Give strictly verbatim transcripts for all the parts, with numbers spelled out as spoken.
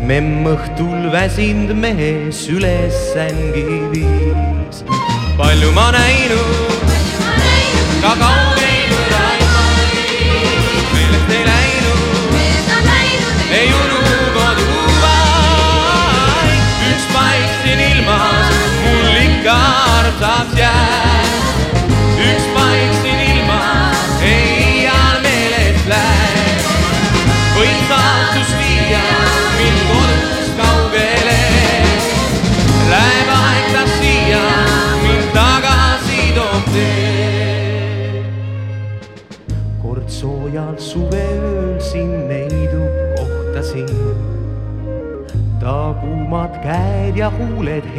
memm õhtul väsind mees üles sängi viis. Palju ma näinud, ka kaugeid võraid, meelest ei läinud, ei unu kodu vaid. Üks paik siin ilmas mul ikka armsaks jääb. Üks paik siin ilmas ei ial meelest läheb. Võin saatus viia mind kodust kaugele. Läheb aeg ta siia, mind tagasi toob tee. Kord soojal suveööl siin neidu kohtasin. Ta kuumad käed ja huuled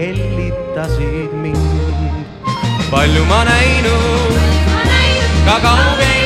hellitasid mind. Palju ma näinud, ka kauge